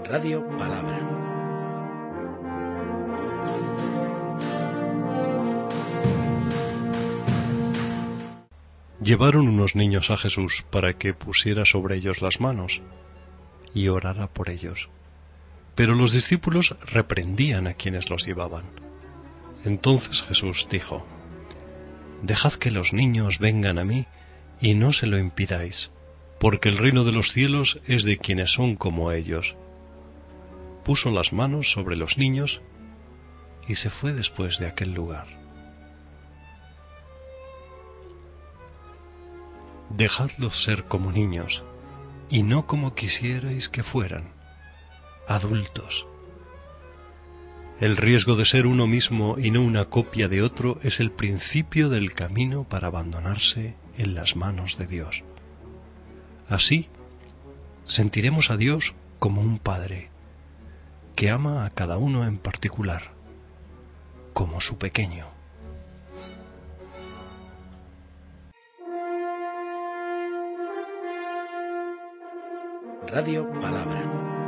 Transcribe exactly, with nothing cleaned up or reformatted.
Radio Palabra. Llevaron unos niños a Jesús para que pusiera sobre ellos las manos y orara por ellos. Pero los discípulos reprendían a quienes los llevaban. Entonces Jesús dijo: Dejad que los niños vengan a mí y no se lo impidáis, porque el reino de los cielos es de quienes son como ellos. Puso las manos sobre los niños y se fue después de aquel lugar. Dejadlos ser como niños, y no como quisierais que fueran, adultos. El riesgo de ser uno mismo y no una copia de otro es el principio del camino para abandonarse en las manos de Dios. Así, sentiremos a Dios como un padre, que ama a cada uno en particular, como su pequeño. Radio Palabra.